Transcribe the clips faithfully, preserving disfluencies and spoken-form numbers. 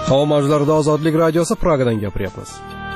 Havo mavjlarida Ozodlik radiosi Pragadan gapiryapmiz.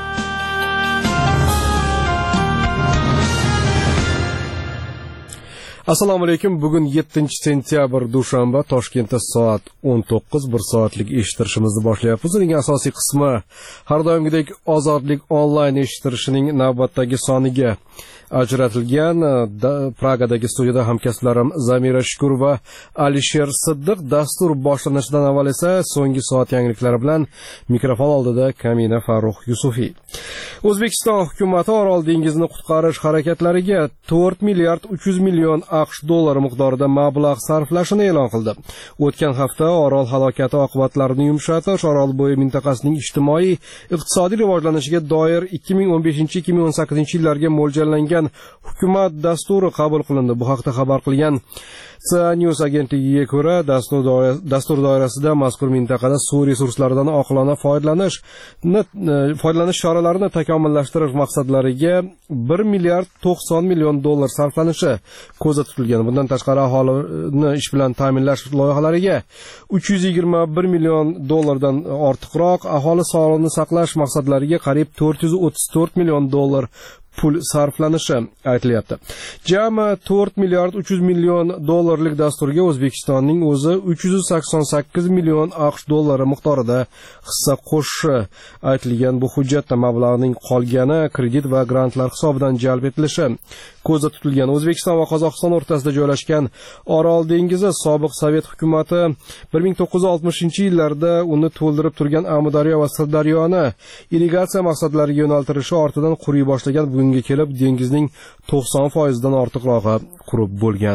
Assalomu alaykum. Bugun yettinchi sentyabr dushanba, Toshkentda soat o'n to'qqiz, bir soatlik eshittirishimizni boshlayapmiz. Uning asosiy qismi har doimgidek Ozodlik onlayn eshittirishining navbatdagi soniga ajratilgan. Pragadagi studiyada hamkasblarim Zamira Shukur va Alisher Siddiq. Dastur boshlanishidan avval esa so'nggi soat yangiliklari bilan mikrofon oldida Kamina Farruh Yusufiy. O'zbekiston hukumati Orol dengizini qutqarish harakatlariga to'rt milliard uch yuz million AQSh dollari miqdorida mablag' sarflashini e'lon qildi. O'tgan hafta Orol halokati oqibatlarini yumshatish, Orol bo'yi mintaqasining ijtimoiy iqtisodiy rivojlanishiga doir ikki ming o'n beshinchi ikki ming o'n sakkizinchi yillarga mo'ljallangan hukumat dasturi qabul qilindi. Bu haqda xabar qilgan C News agentligiga ko'ra, dastur dastur doirasida mazkur mintaqada suv resurslaridan oqilona foydalanish foydalanish choralarini takomillashtirish maqsadlariga bir milliard to'qson million dollar sarflanishi ko'zda tutilgan. Bundan tashqari aholini ish bilan ta'minlash loyihalariga uch yuz yigirma bir million dollardan ortiqroq, aholi sog'liqni saqlash maqsadlariga qariyb to'rt yuz o'ttiz to'rt million dollar pul sarflanishi aytilyapti. Jami to'rt milliard uch yuz million dollarlik dasturga O'zbekistonning o'zi uch yuz sakson sakkiz million AQSh dollari miqdorida hissa qo'shishi aytilgan. Bu hujjatda mablag'ning qolgani kredit va grantlar hisobidan jalb etilishi ko'zda tutilgan. O'zbekiston va Qozog'iston o'rtasida joylashgan Orol dengizi sobiq Sovet hukumati bir ming to'qqiz yuz oltmishinchi yillarda uni to'ldirib turgan Amudaryo va Sirdaryoni irrigatsiya maqsadlariga yo'naltirishi ortidan quriy boshlagan. Bugunga kelib dengizning to'qson foiz dan ortiqrog'i qurib bo'lgan.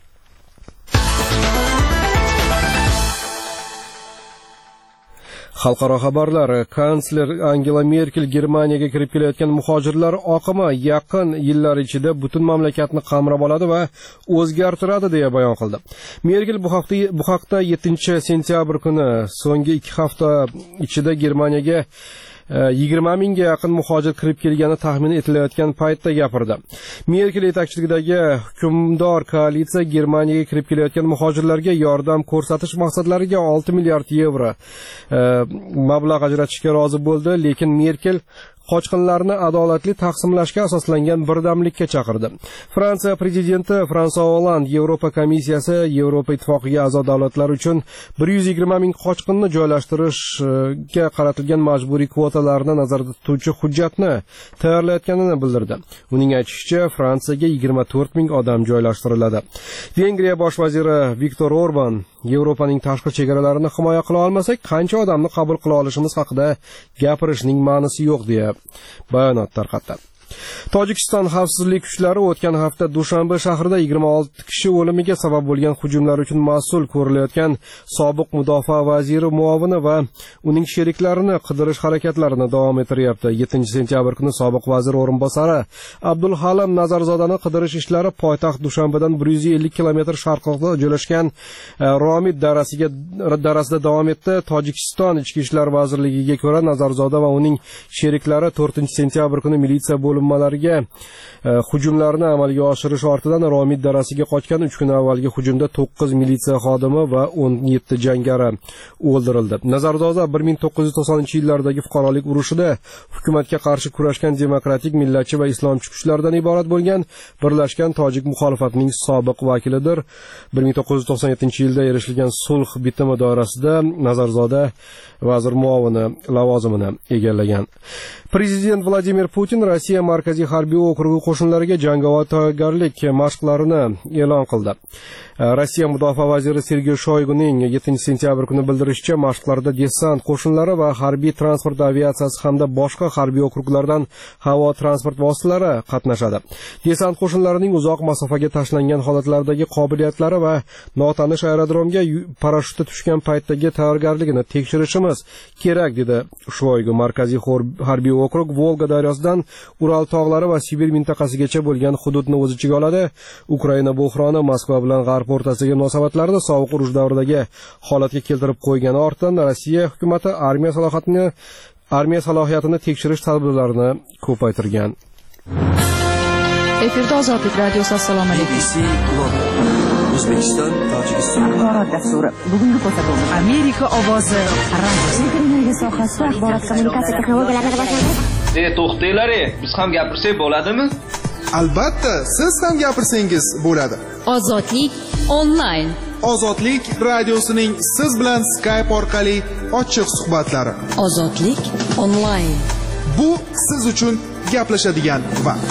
Xalqaro xabarlar. Kansler Angela Merkel Germaniyaga kirib kelayotgan muhojirlar oqimi yaqin yillar ichida butun mamlakatni qamrab oladi va o'zgartiradi deya bayon qildi. Merkel bu hafta bu haqda yettinchi sentyabr kuni so'nggi ikki hafta ichida Germaniyaga yigirma mingga yaqin muhojir kirib kelgani taxmin etilayotgan paytda gapirdi. Merkel yetakchiligidagi hukumdor koalitsiya Germaniyaga kirib kelayotgan muhojirlarga yordam ko'rsatish maqsadlariga olti milliard yevro mablag' ajratishga rozi bo'ldi, lekin Merkel qochqinlarni adolatli taqsimlashga asoslangan birdamlikka chaqirdi. Fransiya prezidenti François Hollande Yevropa komissiyasi Yevropa ittifoqiga a'zo davlatlar uchun bir yuz yigirma ming qochqinni joylashtirishga qaratilgan majburiy kvotalarni nazarda tutuvchi hujjatni tayyorlayotganini bildirdi. Uning aytishicha, Fransiyaga yigirma to'rt ming odam joylashtiriladi. Vengriya bosh vaziri Viktor Orban Yevropaning tashqi chegaralarini himoya qila olmasak, qancha odamni qabul qila olishimiz haqida gapirishning ma'nosi yo'q deya bayonot tarqatdi. Tojikiston xavfsizlik kuchlari o'tgan hafta Dushanbe shahrida yigirma olti kishi o'limiga sabab bo'lgan hujumlar uchun mas'ul ko'rilayotgan sobiq mudofaa vaziri muovini va uning sheriklarini qidirish harakatlarini davom ettiryapti. yettinchi sentyabr kuni sobiq vazir o'rinbosari Abdulhalim Nazarzodani qidirish ishlari poytaxt Dushanbedan bir yuz ellik kilometr sharqroqda joylashgan Romid darasiga darasida davom etdi. Tojikiston ichki ishlar vazirligiga ko'ra, Nazarzoda va uning sheriklari to'rtinchi sentyabr kuni militsiya bo'linmalariga hujumlarni amalga oshirish ortidan Romid darasiga qochgan. uch kun avvalgi hujumda to'qqiz militsiya xodimi va o'n yetti jangari o'ldirildi. Nazarzoda bir ming to'qqiz yuz to'qsoninchi yillardagi fuqarolik urushida hukumatga qarshi kurashgan demokratik, millatchi va islomchi kuchlardan iborat bo'lgan Birlashgan tojik muxolifatining sobiq vakilidir. bir ming to'qqiz yuz to'qson yettinchi yilda erishilgan sulh bitimi doirasida Nazarzoda vazir muovini lavozimini egallagan. Prezident Vladimir Putin Rossiya markaziy harbiy okrugi qo'shinlariga jangovar tayyorgarlik mashqlarini e'lon qildi. Rossiya mudofaa vaziri Sergey Shoyguning yettinchi sentyabr kuni bildirishicha, mashqlarda desant qo'shinlari va harbiy transport aviatsiyasi hamda boshqa harbiy okruglardan havo transport vositalari qatnashadi. Desant qo'shinlarining uzoq masofaga tashlangan holatlardagi qobiliyatlari va notanish aerodromga parashyutda tushgan paytdagi tayyorgarligini tekshirishimiz kerak, dedi Shoygu. Markaziy harbiy okrug Volga daryosidan Ural tog'lari va Sibir mintaqasigacha bo'lgan hududni o'z ichiga oladi. Ukraina buhroni Moskva bilan G'arb o'rtasidagi munosabatlarni sovuq urush davridagi holatga keltirib qo'ygani ortidan Rossiya hukumati armiya salohiyatini armiya salohiyatini tekshirish tadbirlarini ko'paytirgan. Efirda Ozodlik radiosi. Assalomu alaykum. B B C London, O'zbekiston, Tojikiston. Axborot dasturi. Bugungi ko'rsatuvimiz Amerika ovozi radiosi. energiya sohasida axborot kommunikatsiya texnologiyalarini rivojlantirish. E, to'xtanglar, biz ham gapirsak bo'ladimi? Albatta, siz ham gapirsangiz bo'ladi. Ozodlik onlayn. Ozodlik radiosining siz bilan Skype orqali ochiq suhbatlari. Ozodlik onlayn. Bu siz uchun gaplashadigan vaqt.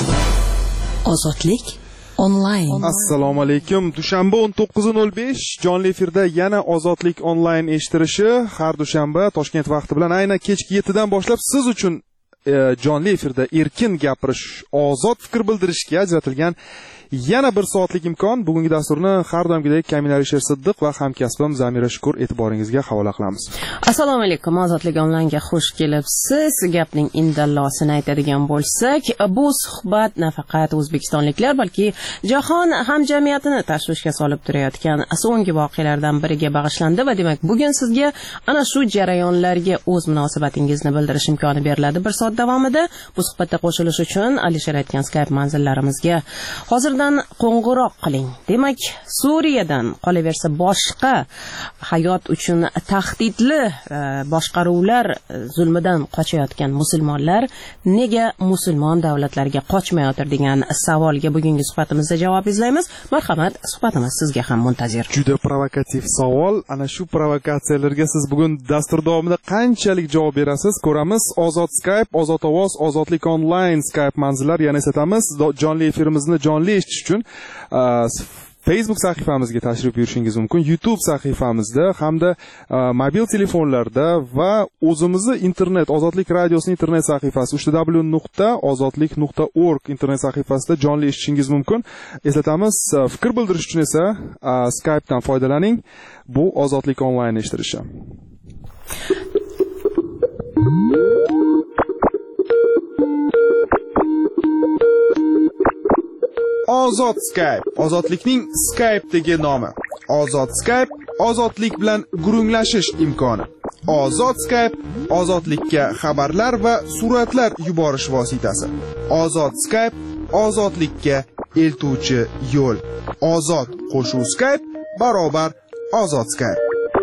Ozodlik onlayn. Assalomu alaykum. Dushanba o'n to'qqiz nol besh jonli efirda yana Ozodlik onlayn eshitilishi har dushanba Toshkent vaqti bilan aynan kechki yettidan boshlab siz uchun e, jonli efirda erkin gapirish, ozod fikr bildirishga ajratilgan yana bir soatlik imkon. Bugungi dasturni har doimgidek Kamila Alisher Siddiq va hamkasbim Zamira Shukur e'tiboringizga havola qilamiz. Assalomu alaykum. Ozodlik onlaynga xush kelibsiz. Gapning indallosini aytadigan bo'lsak, bu suhbat nafaqat o'zbekistonliklar, balki jahon hamjamiyatini tashvishga solib turayotgan so'nggi voqealardan biriga bag'ishlandi va demak, bugun sizga ana shu jarayonlarga o'z munosabatingizni bildirish imkoni beriladi. Bir soat davomida bu suhbatda qo'shilish uchun Alisher aytgan Skype manzillarimizga hozir qo'ng'iroq qiling. Demak, Suriyadan qolaversa boshqa hayot uchun tahdidli boshqaruvlar zulmidan qochayotgan musulmonlar nega musulmon davlatlarga qochmayotir degan savolga bugungi suhbatimizda javob izlaymiz. Marhamat, suhbatimiz sizga ham muntazir. Juda provokativ savol. Ana shu provokatsiyalarga siz bugun dastur davomida qanchalik javob berasiz, ko'ramiz. Ozod Skype, Ozod ovoz, Ozodlik onlayn Skype manzillari, yana eslatamiz, jonli efirimizni jonli uchun Facebook sahifamizga tashrif buyurishingiz mumkin. YouTube sahifamizda hamda mobil telefonlarda va o'zimizni internet Ozodlik radiosining internet sahifasi w w w nuqta ozodlik nuqta org internet sahifasida jonli eshitishingiz mumkin. Eslatamiz, fikr bildirish uchun esa Skype'dan foydalaning. Bu Ozodlik onlayn eshitilishi. Ozod Skype, ozodlikning Skype'dagi nomi. Ozod Skype, ozodlik bilan gurunglashish imkoni. Ozod Skype, ozodlikka xabarlar va suratlar yuborish vositasi. Ozod Skype, ozodlikka eltuvchi yo'l. Ozod qo'shuv Skype barobar Ozod Skype.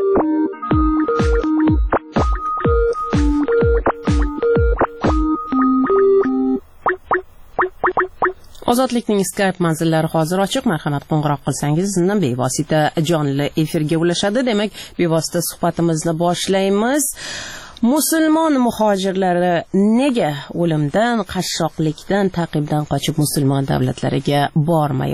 Ozodlikning Skype manzillari hozir ochiq. Marhamat, qo'ng'iroq qilsangiz sizdan bevosita jonli efirga ulashadi. Demak, bevosita suhbatimizni boshlaymiz. Musulmon muhojirlari nega o'limdan, qashshoqlikdan, ta'qibdan qochib musulmon davlatlariga bormayapti?